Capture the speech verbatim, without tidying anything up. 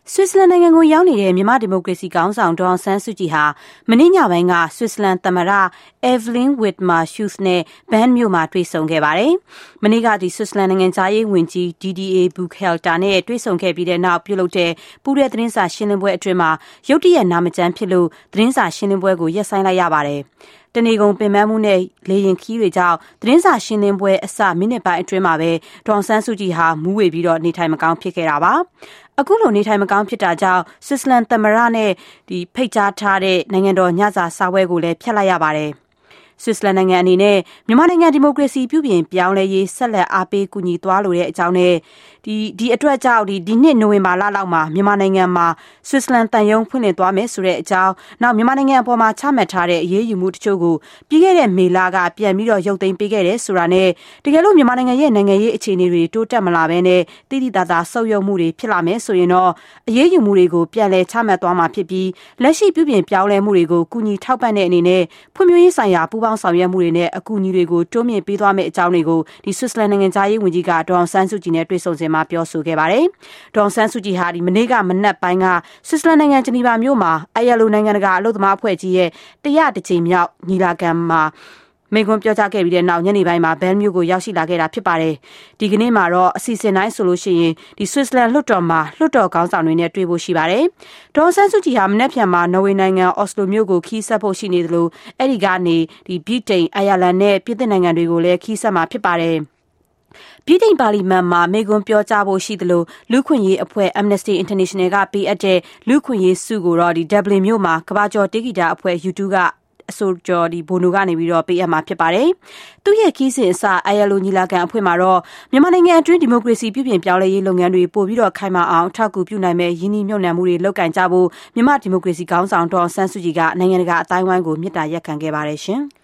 Switzerland နိုင်ငံကိုရောက်နေတဲ့မြန်မာဒီမိုကရေစီခေါင်းဆောင်ဒေါ်အောင်ဆန်းစုကြည်ဟာမနေ့ညပိုင်းက Switzerland သမ္မတ Evelyn Wittmer-Schultz နဲ့ Bern မြို့မှာတွေ့ဆုံခဲ့ပါတယ်။မနေ့ကဒီ Switzerland နိုင်ငံသားရေးဝန်ကြီး Didier Buchhalter နဲ့တွေ့ဆုံခဲ့ပြီးတဲ့နောက်ပြုလုပ်တဲ့ပူးတွဲသတင်းစာရှင်းလင်းပွဲအတွင်းမှာရုတ်တရက်နာမကျန်းဖြစ်လို့သတင်းစာရှင်းလင်းပွဲကိုရပ်ဆိုင်းလိုက်ရပါတယ်။တနေကုန်ပင်ပန်းမှုနဲ့လေရင်ခီးတွေကြောင့်သတင်းစာရှင်းလင်းပွဲအစမိနစ်ပိုင်းအတွင်းမှာပဲဒေါ်အောင်ဆန်းစုကြည်ဟာမူးဝေပြီးတော့နေထိုင်မကောင်းဖြစ်ခဲ့တာပါ။အခုလိုနေထိုင်မကောင်းဖြစ်တာကြောင့် Switzerland သမ္မတနဲ့ဒီဖိတ်ကြားထားတဲ့နိုင်ငံတော်ညစာစားပွဲကိုလည်းဖျက်လိုက်ရပါတယ်။ Switzerland နိုင်ငံအနေနဲ့မြန်မာနိုင်ငံဒီမိုကရေစီပြုပြင်ပြောင်းလဲရေးဆက်လက်အားပေးကူညီသွားလိုတဲ့အကြောင်းနဲ့ဒီဒီအတွက်ကြောင့်ဒီဒီနှစ်နိုဝင်ဘာလလောက်မှာမြန်မာနိုင်ငံမှာ Switzerland တန်ယုံဖွင့်လှစ်သွားမယ်ဆိုတဲ့အကြောင်းနောက်မြန်မာနိုင်ငံအပေါ်မှာချမှတ်ထားတဲ့အရေးယူမှုတချို့ကိုပြီးခဲ့တဲ့မေလကပြန်ပြီးတော့ရုပ်သိမ်းပေးခဲ့တယ်ဆိုတာနဲ့တကယ်လို့မြန်မာနိုင်ငံရဲ့နိုင်ငံရေးအခြေအနေတွေတိုးတက်မလာဘဲနဲ့တိတိတသာဆုပ်ယုပ်မှုတွေဖြစ်လာမယ်ဆိုရင်တော့အရေးယူမှုတွေကိုပြန်လည်ချမှတ်သွားမှာဖြစ်ပြီးလက်ရှိပြုပြင်ပြောင်းလဲမှုတွေကိုကူညီထောက်ပံ့တဲ့အနေနဲ့ဖွံ့ဖြိုးရေးဆိုင်ရာပူးပေါင်းဆောင်ရွက်မှုတွေနဲ့အကူအညီတွေကိုတိုးမြင့်ပေးသွားမယ့်အကြောင်းတွေကိုဒီ Switzerland နိုင်ငံသားရေးဝန်ကြီးကဒေါ်အောင်ဆန်းစုကြည်နဲ့တွေ့ဆုံစဉ်မှာပြောဆိုခဲ့ပါတယ်။ဒေါ်အောင်ဆန်းစုကြည်ဟာဒီမနေ့ကမနက်ပိုင်းက Switzerland နိုင်ငံဂျနီဗာမြို့မှာ I L O နိုင်ငံတကာအလုပ်သမားအဖွဲ့ကြီးရဲ့တရတစ်ကြိမ်မြောက်ညီလာခံမှာမိန့်ခွန်းပြောကြားခဲ့ပြီးတဲ့နောက်ညနေပိုင်းမှာဘယ်မြို့ကိုရောက်ရှိလာခဲ့တာဖြစ်ပါတယ်။ဒီကနေ့မှာတော့အစီအစဉ်တိုင်းဆိုလို့ရှိရင်ဒီ Switzerland လွှတ်တော်မှာလွှတ်တော်ခေါင်းဆောင်တွေနဲ့တွေ့ဖို့ရှိပါတယ်။ဒေါ်ဆန်းစုကြည်ဟာမနက်ဖြန်မှာနော်ဝေနိုင်ငံအော်စလိုမြို့ကိုခီးဆက်ဖို့ရှိနေသလိုအဲ့ဒီကနေဒီဗြိတိန်အိုင်ယာလန်နဲ့ပြည်သစ်နိုင်ငံတွေကိုလည်းခီးဆက်မှာဖြစ်ပါတယ်။ပြည်ထောင်ပါလီမန်မှာမိန့်ခွန်းပြောကြားဖို့ရှိသလိုလူခွင့်ရေးအဖွဲ့ Amnesty International ကပေးအပ်တဲ့လူခွင့်ရေးစုကိုတော့ဒီ Dublin မြို့မှာကမ္ဘာကျော်တေဂီတာအဖွဲ့ U ทู ကအဆိုကျော်ဒီဘိုနိုကနေပြီးတော့ပေးအပ်မှာဖြစ်ပါတယ်။သူ့ရဲ့ခီးစဉ်အစ I L O ညီလာခံအဖွဲ့မှာတော့မြန်မာနိုင်ငံအတွင်းဒီမိုကရေစီပြုပြင်ပြောင်းလဲရေးလုပ်ငန်းတွေပို့ပြီးတော့ခိုင်မာအောင်ထောက်ကူပြုနိုင်မဲ့ရင်းနှီးမြှုပ်နှံမှုတွေလုပ်ကင်ကြဖို့မြန်မာဒီမိုကရေစီခေါင်းဆောင်ဒေါ်ဆန်းစုကြည်ကနိုင်ငံတကာအတိုင်းအဝိုင်းကိုမြစ်တာရက်ခံခဲ့ပါတယ်ရှင်။